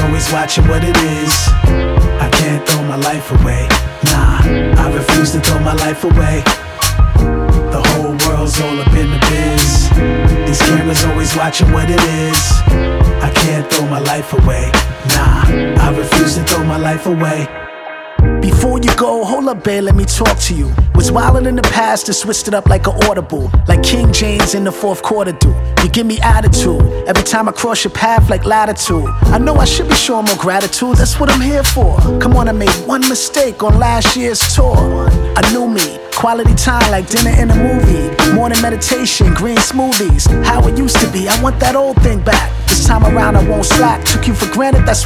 always watching what it is. I can't throw my life away. Nah, I refuse to throw my life away. The whole world's all up in the biz. These cameras always watching what it is. I can't throw my life away. Nah, I refuse to throw my life away. Before you go, hold up, babe, let me talk to you. Was wildin' in the past and switched it up like an audible, like King James in the fourth quarter do. You give me attitude every time I cross your path like latitude. I know I should be showing more gratitude, that's what I'm here for. Come on, I made one mistake on last year's tour. A new me, quality time like dinner in a movie. Morning meditation, green smoothies, how it used to be. I want that old thing back. This time around I won't slack. Took you for granted, that's